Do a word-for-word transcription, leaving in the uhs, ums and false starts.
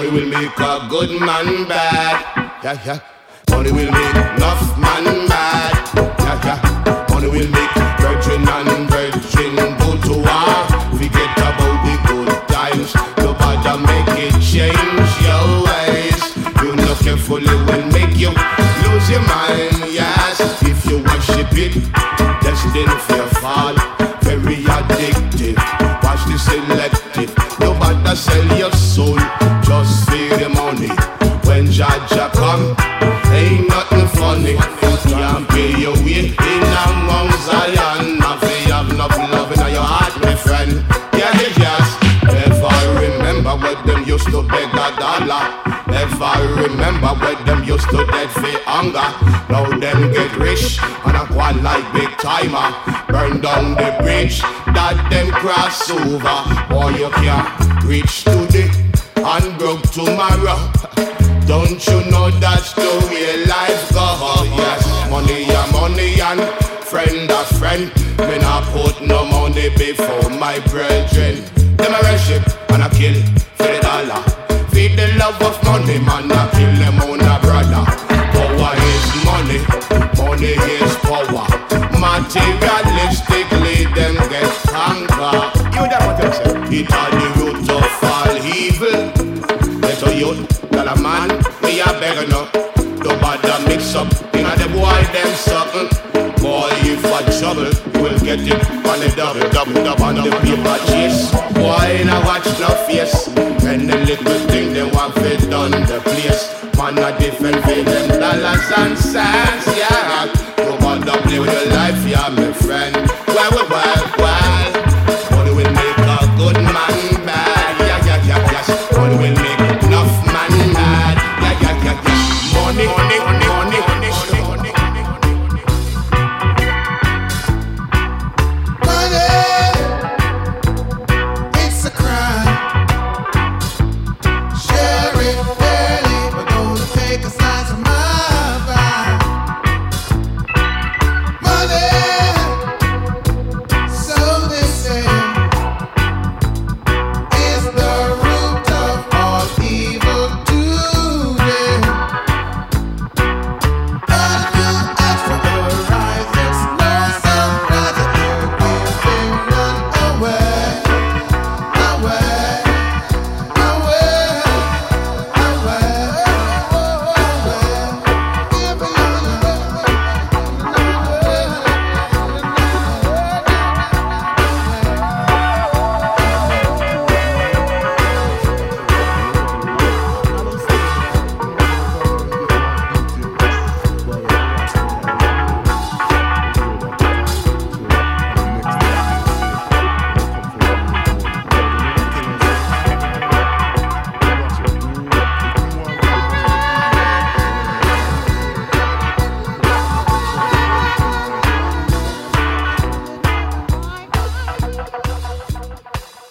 Money will make a good man bad. Yeah, yeah. Money will make enough man mad. Yeah, yeah. Money will make virgin and virgin go to war. Forget about the good times. Nobody make it change your ways. You know carefully will make you lose your mind. Yes, if you worship it, destined for your fall. Very addictive. Watch the selective. Nobody sell your soul just for the money. When Jaja come, ain't nothing funny. Can't pay your way in among Zion. Nothing have enough love in your heart, my friend. Yeah, yes. Ever remember when them used to beg a dollar? Ever remember when them used to dead for hunger? Now them get rich and a quad like big timer. Burn down the bridge that them cross over. Boy, you can't reach today and broke tomorrow. Don't you know that's the way life goes? Yes, money a money and friend a friend. Me not put no money before my brethren. Them a worship and a kill for the dollar. Feed the love of money, man, a kill them own a brother. Power is money, money is power. Materialistically, them get conquer. You know what I'm saying? It are the root of all evil. Let a youth, tell a man, me a beggar no. Nobody mix up, you know the boy them something. Boy, if I trouble, you will get it on the double, double, double on the paper chase. Boy, now watch no face. And the little thing they want fit done the place. Man a different pay them dollars and